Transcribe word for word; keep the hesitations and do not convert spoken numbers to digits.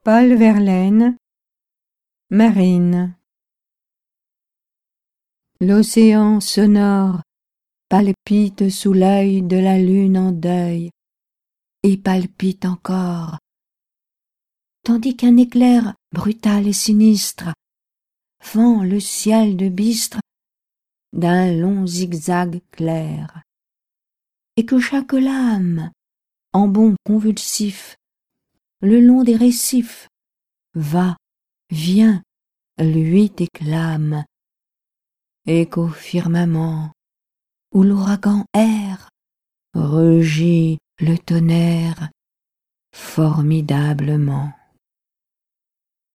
Paul Verlaine, Marine. L'océan sonore palpite sous l'œil de la lune en deuil, et palpite encore, tandis qu'un éclair brutal et sinistre fend le ciel de bistre d'un long zigzag clair, et que chaque lame, en bond convulsif, le long des récifs, va, vient, lui déclame, et qu'au firmament, où l'ouragan erre, rugit le tonnerre formidablement.